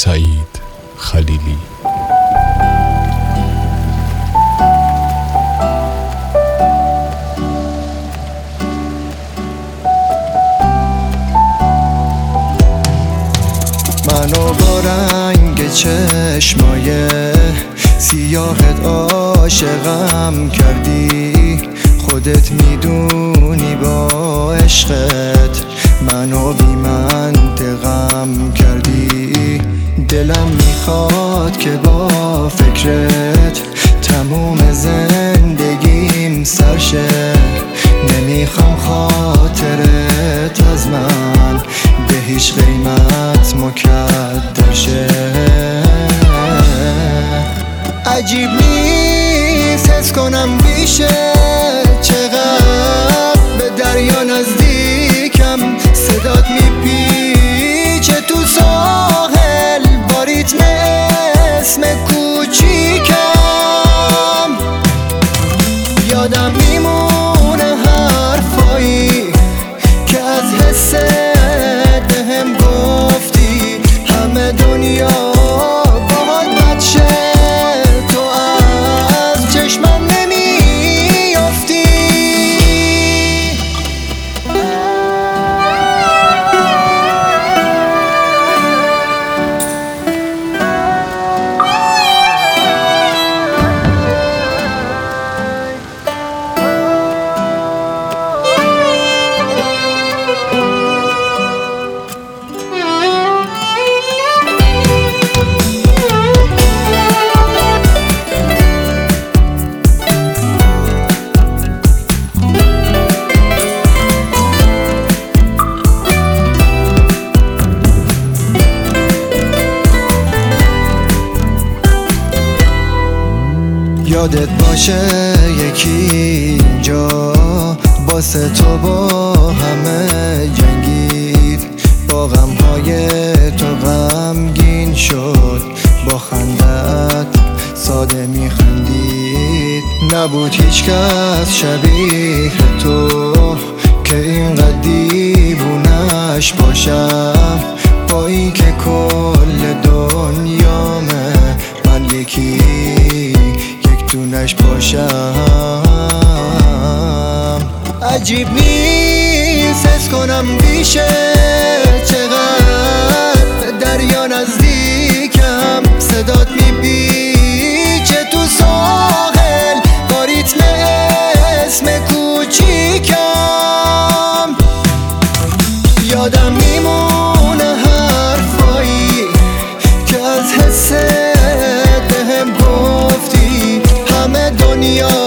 سعید خلیلی. منو با رنگ چشمای سیاهت عاشقم کردی، خودت میدونی با عشقت منو بی منطقم کردی. دلم میخواد که با فکرت تموم زندگیم سرشه، نمیخوام خاطرت از من به هیچ قیمت مکدر شه. عجیب نیست حس کنم بیشه چقدر به دریا نزدیکم، صدات میپیچه تو ساحل با ریتم اسم کوچیکم. یادم میمونه حرفایی که از حس بهم گفتی، همه دنیا باهات بد شه تو از چشمم نمیافتی. یادت باشه یکی اینجا واسه تو با همه جنگید، با غمهای تو غمگین شد، با خندت ساده میخندید. نبود هیچ کس شبیه تو که اینقدر دیوونش باشم، با این که کل دنیامه من یکی دونش باشم. عجیب نیست حس کنم بیشه چقدر به دریا نزدیکم، صدات میپیچه تو ساحل با ریتم اسم کوچیکم. یادم میمونه حرفایی که از حس بهم گفتی، همه دنیا